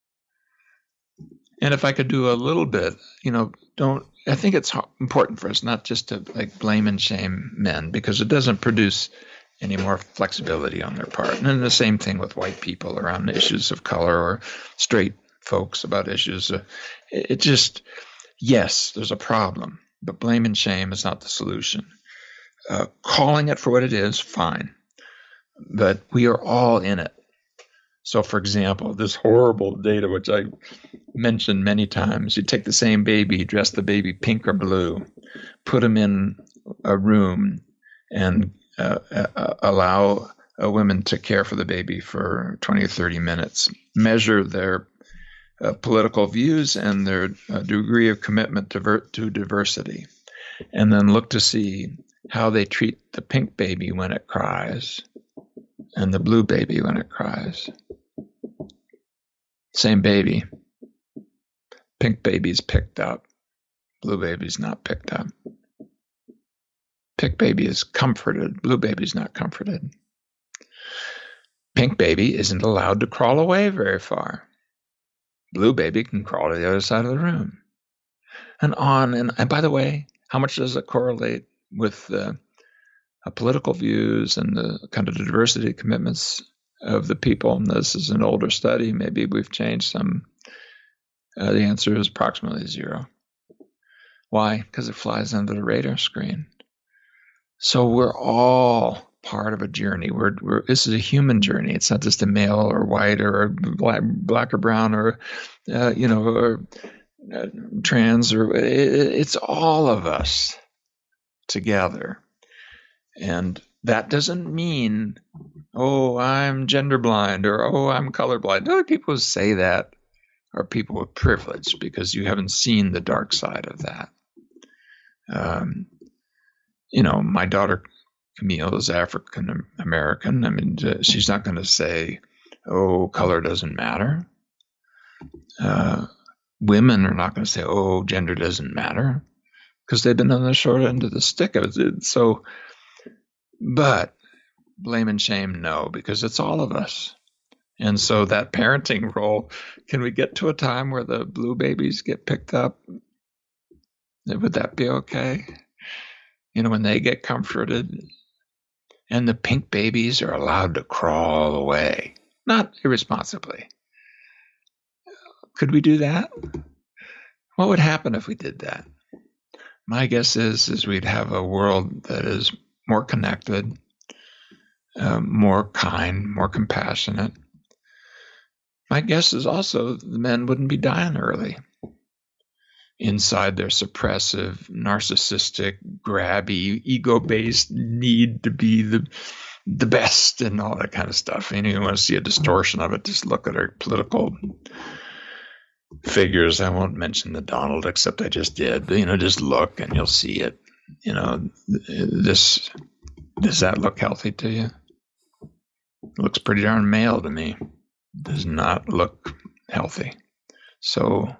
and if I could do a little bit, you know, don't, I think it's important for us not just to like blame and shame men, because it doesn't produce any more flexibility on their part. And then the same thing with white people around issues of color, or straight folks about issues. Uh, it, it just, yes, there's a problem, but blame and shame is not the solution. Uh, calling it for what it is, fine. But we are all in it. So, for example, this horrible data, which I mentioned many times, you take the same baby, dress the baby pink or blue, put them in a room, and uh, uh, allow uh, women to care for the baby for twenty or thirty minutes, measure their uh, political views and their uh, degree of commitment to, ver- to diversity, and then look to see how they treat the pink baby when it cries and the blue baby when it cries. Same baby. Pink baby's picked up. Blue baby's not picked up. Pink baby is comforted. Blue baby's not comforted. Pink baby isn't allowed to crawl away very far. Blue baby can crawl to the other side of the room. And on and, and by the way, how much does it correlate with the uh, political views and the kind of diversity commitments of the people? And this is an older study. Maybe we've changed some. Uh, the answer is approximately zero. Why? Because it flies under the radar screen. So we're all part of a journey. We're, we're this is a human journey. It's not just a male or white or black, black or brown or uh, you know or uh, trans or it, it's all of us together. And that doesn't mean, oh, I'm gender blind or oh, I'm colorblind. Other people who say that are people with privilege because you haven't seen the dark side of that. Um, you know, my daughter Camille is African American. I mean, she's not going to say, oh, color doesn't matter. Uh, women are not going to say, oh, gender doesn't matter, because they've been on the short end of the stick of it. So, but blame and shame, no, because it's all of us. And so that parenting role, can we get to a time where the blue babies get picked up? Would that be okay? You know, when they get comforted and the pink babies are allowed to crawl away, not irresponsibly. Could we do that? What would happen if we did that? My guess is, is we'd have a world that is more connected, uh, more kind, more compassionate. My guess is also the men wouldn't be dying early inside their suppressive, narcissistic, grabby, ego-based need to be the the best and all that kind of stuff. And you want to see a distortion of it, just look at our political figures. I won't mention the Donald, except I just did. But, you know, just look and you'll see it. You know, this does that look healthy to you? It looks pretty darn male to me. Does not look healthy. So,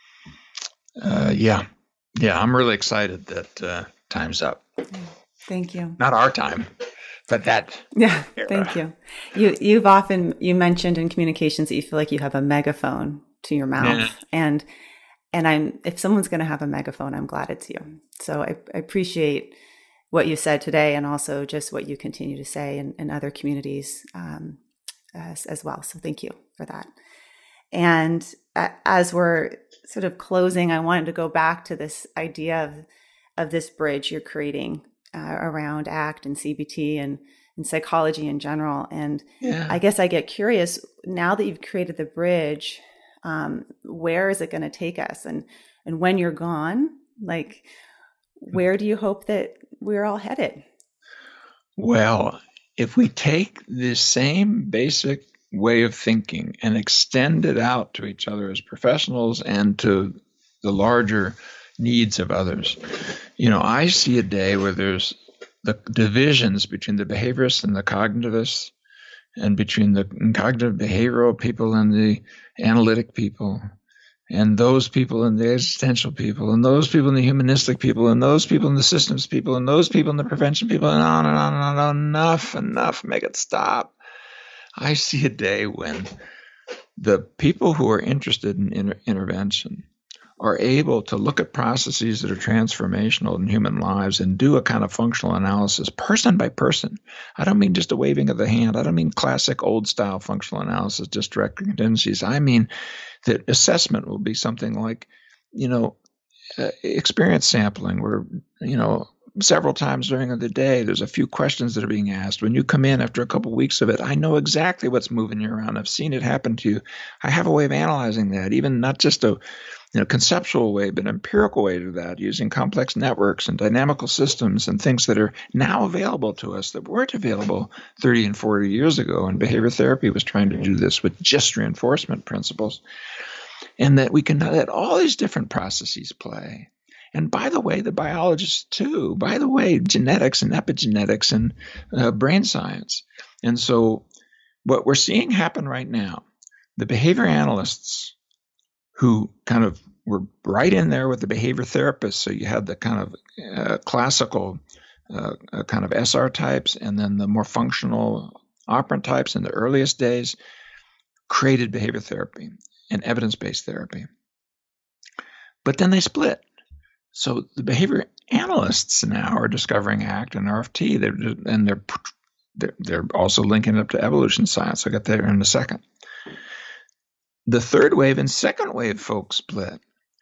uh, yeah, yeah, I'm really excited that uh, time's up. Thank you. Not our time, but that. Yeah, era. Thank you. You you've often you mentioned in communications that you feel like you have a megaphone to your mouth, yeah. and and I'm if someone's going to have a megaphone, I'm glad it's you. So I, I appreciate what you said today, and also just what you continue to say in, in other communities. Um, As, as well. So thank you for that. And uh, as we're sort of closing, I wanted to go back to this idea of, of this bridge you're creating uh, around ACT and C B T and, and psychology in general. And yeah. I guess I get curious, now that you've created the bridge, um, where is it going to take us? And, and when you're gone, like, where do you hope that we're all headed? Well, if we take this same basic way of thinking and extend it out to each other as professionals and to the larger needs of others, you know, I see a day where there's the divisions between the behaviorists and the cognitivists, and between the cognitive behavioral people and the analytic people, and those people and the existential people, and those people and the humanistic people, and those people and the systems people, and those people and the prevention people, and on and on and on. Enough, enough, make it stop. I see a day when the people who are interested in inter- intervention are able to look at processes that are transformational in human lives and do a kind of functional analysis person by person. I don't mean just a waving of the hand. I don't mean classic old style functional analysis, just directing tendencies. I mean that assessment will be something like, you know, uh, experience sampling where, you know, several times during the day, there's a few questions that are being asked. When you come in after a couple of weeks of it, I know exactly what's moving you around. I've seen it happen to you. I have a way of analyzing that, even not just a you know, conceptual way, but empirical way to that, using complex networks and dynamical systems and things that are now available to us that weren't available thirty and forty years ago. And behavior therapy was trying to do this with just reinforcement principles. And that we can let all these different processes play. And by the way, the biologists too, by the way, genetics and epigenetics and uh, brain science. And so what we're seeing happen right now, the behavior analysts who kind of were right in there with the behavior therapists. So you had the kind of uh, classical uh, uh, kind of S R types, and then the more functional operant types in the earliest days created behavior therapy and evidence-based therapy. But then they split. So the behavior analysts now are discovering ACT and R F T, they're, and they're, they're they're also linking it up to evolution science. I'll get there in a second. The third wave and second wave folks split.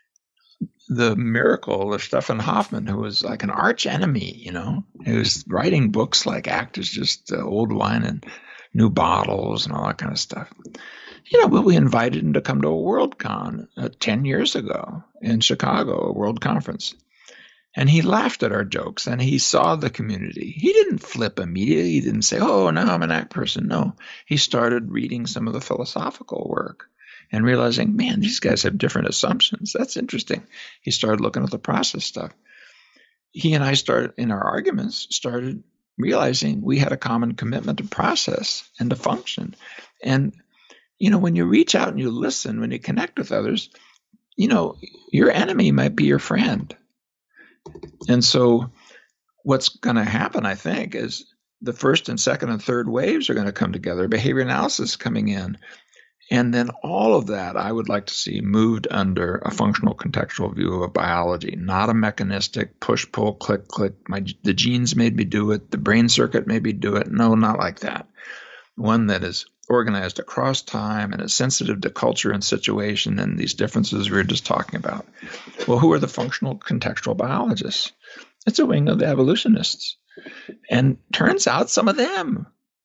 The miracle of Stefan Hoffman, who was like an arch enemy, you know, he was writing books like ACT is just uh, old wine and new bottles and all that kind of stuff. You know, well, we invited him to come to a WorldCon uh, ten years ago in Chicago, a world conference. And he laughed at our jokes and he saw the community. He didn't flip immediately. He didn't say, oh, now I'm an ACT person. No, he started reading some of the philosophical work and realizing, man, these guys have different assumptions. That's interesting. He started looking at the process stuff. He and I started, in our arguments, started realizing we had a common commitment to process and to function. And, you know, when you reach out and you listen, when you connect with others, you know, your enemy might be your friend. And so what's going to happen, I think, is the first and second and third waves are going to come together, behavior analysis coming in. And then all of that I would like to see moved under a functional contextual view of biology, not a mechanistic push, pull, click, click. My, the genes made me do it. The brain circuit made me do it. No, not like that. One that is organized across time and is sensitive to culture and situation and these differences we were just talking about. Well, who are the functional contextual biologists? It's a wing of the evolutionists. And turns out some of them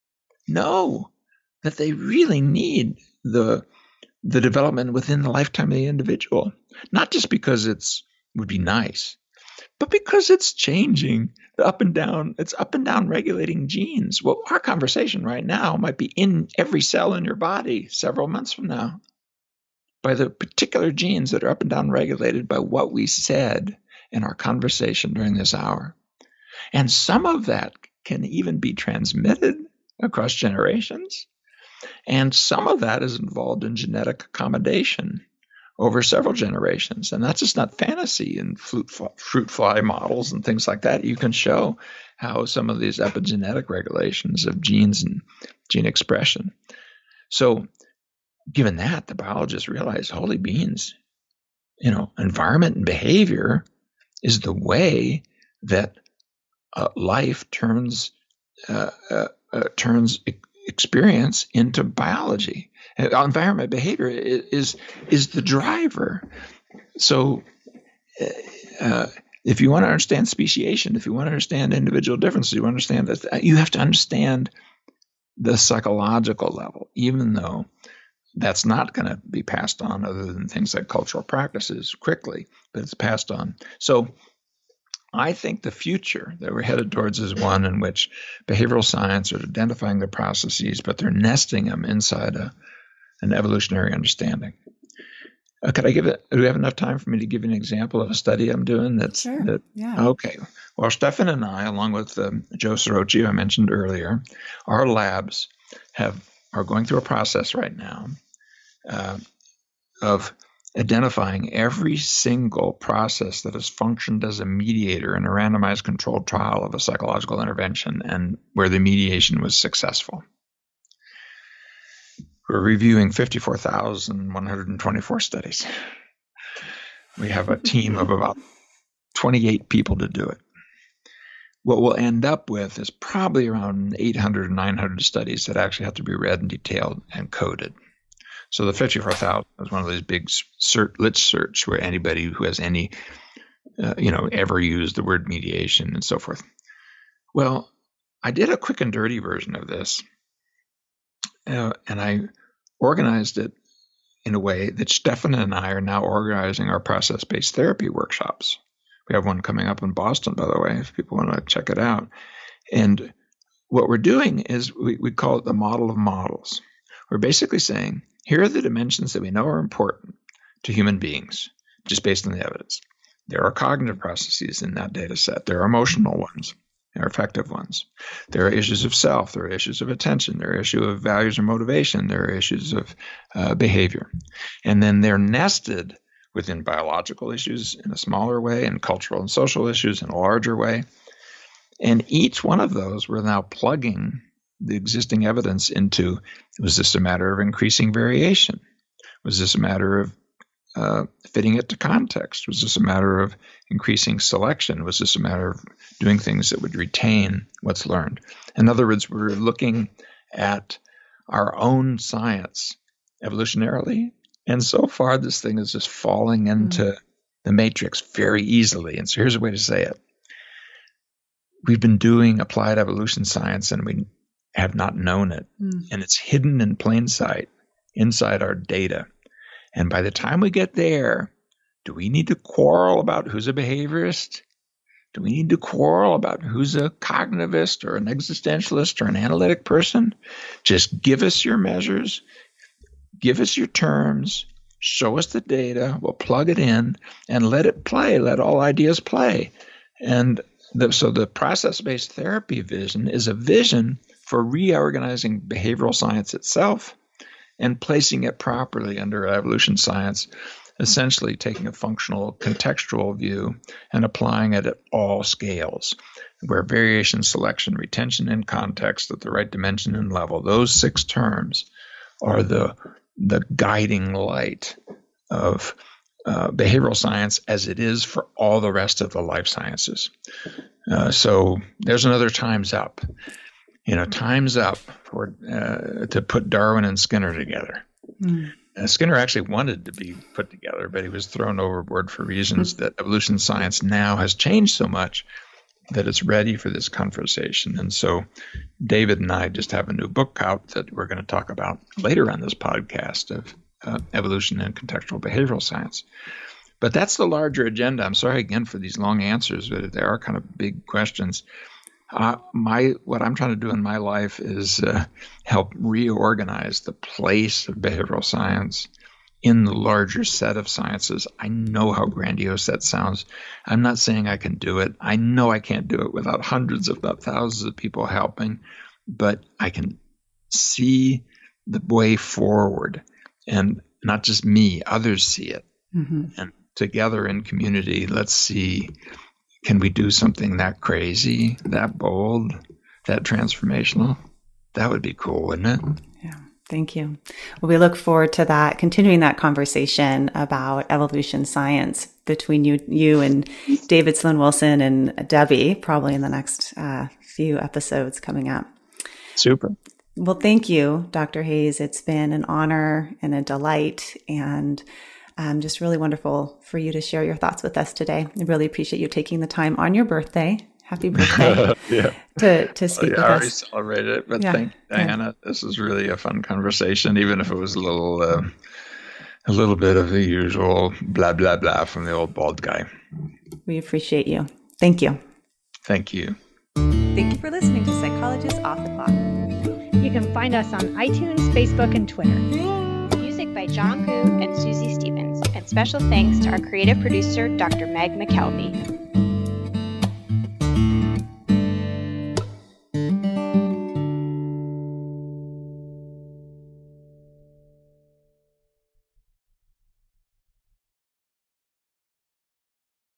know that they really need the the development within the lifetime of the individual, not just because it's would be nice, but because it's changing the up and down, it's up and down regulating genes. Well, our conversation right now might be in every cell in your body several months from now by the particular genes that are up and down regulated by what we said in our conversation during this hour. And some of that can even be transmitted across generations. And some of that is involved in genetic accommodation over several generations. And that's just not fantasy in fruit fly, fruit fly models and things like that. You can show how some of these epigenetic regulations of genes and gene expression. So given that, the biologists realized, holy beans, you know, environment and behavior is the way that uh, life turns uh, uh, uh, turns experience into biology. Environment behavior is is the driver. So uh, if you want to understand speciation, if you want to understand individual differences, you understand that you have to understand the psychological level, even though that's not going to be passed on other than things like cultural practices quickly, but it's passed on. So I think the future that we're headed towards is one in which behavioral science are identifying the processes, but they're nesting them inside a, an evolutionary understanding. Uh, could I give it? Do we have enough time for me to give you an example of a study I'm doing? That's sure. That, yeah. Okay. Well, Stefan and I, along with um, Joe Sorochi, who I mentioned earlier, our labs have are going through a process right now uh, of identifying every single process that has functioned as a mediator in a randomized controlled trial of a psychological intervention and where the mediation was successful. We're reviewing fifty-four thousand one hundred twenty-four studies. We have a team of about twenty-eight people to do it. What we'll end up with is probably around eight hundred or nine hundred studies that actually have to be read and detailed and coded. So the fifty-four thousand is one of these big search, lit search where anybody who has any, uh, you know, ever used the word mediation and so forth. Well, I did a quick and dirty version of this, uh, and I organized it in a way that Stefan and I are now organizing our process-based therapy workshops. We have one coming up in Boston, by the way, if people want to check it out. And what we're doing is we, we call it the model of models. We're basically saying, here are the dimensions that we know are important to human beings, just based on the evidence. There are cognitive processes in that data set. There are emotional ones. There are affective ones. There are issues of self. There are issues of attention. There are issues of values or motivation. There are issues of uh, behavior. And then they're nested within biological issues in a smaller way and cultural and social issues in a larger way. And each one of those, we're now plugging the existing evidence into, was this a matter of increasing variation? Was this a matter of uh, fitting it to context? Was this a matter of increasing selection? Was this a matter of doing things that would retain what's learned? In other words, we're looking at our own science evolutionarily. And so far, this thing is just falling into mm. the matrix very easily. And so here's a way to say it. We've been doing applied evolution science and we have not known it. Mm. And it's hidden in plain sight inside our data. And by the time we get there, do we need to quarrel about who's a behaviorist? Do we need to quarrel about who's a cognitivist or an existentialist or an analytic person? Just give us your measures. Give us your terms, show us the data, we'll plug it in, and let it play, let all ideas play. And the, so the process-based therapy vision is a vision for reorganizing behavioral science itself and placing it properly under evolution science, essentially taking a functional contextual view and applying it at all scales, where variation, selection, retention, and context at the right dimension and level, those six terms are the the guiding light of uh, behavioral science as it is for all the rest of the life sciences. Uh, so there's another time's up. You know, time's up for uh, to put Darwin and Skinner together. Mm. Uh, Skinner actually wanted to be put together, but he was thrown overboard for reasons mm. that evolution science now has changed so much that it's ready for this conversation. And so David and I just have a new book out that we're going to talk about later on this podcast of uh, evolution and contextual behavioral science. But that's the larger agenda. I'm sorry again for these long answers, but they are kind of big questions. Uh, my what I'm trying to do in my life is uh, help reorganize the place of behavioral science in the larger set of sciences. I know how grandiose that sounds. I'm not saying I can do it. I know I can't do it without hundreds, if not thousands of people helping, but I can see the way forward. And not just me, others see it. Mm-hmm. And together in community, let's see, can we do something that crazy, that bold, that transformational? That would be cool, wouldn't it? Yeah. Thank you. Well, we look forward to that, continuing that conversation about evolution science between you, you and David Sloan Wilson and Debbie, probably in the next uh, few episodes coming up. Super. Well, thank you, Doctor Hayes. It's been an honor and a delight, and um, just really wonderful for you to share your thoughts with us today. I really appreciate you taking the time on your birthday. Happy birthday yeah. to, to speak I with already us. Celebrated it, but yeah. thank you, Diana. Yeah. This is really a fun conversation, even if it was a little, uh, a little bit of the usual blah, blah, blah from the old bald guy. We appreciate you. Thank you. Thank you. Thank you for listening to Psychologists Off the Clock. You can find us on iTunes, Facebook, and Twitter. Music by John Gu and Susie Stevens, and special thanks to our creative producer, Doctor Meg McKelvey.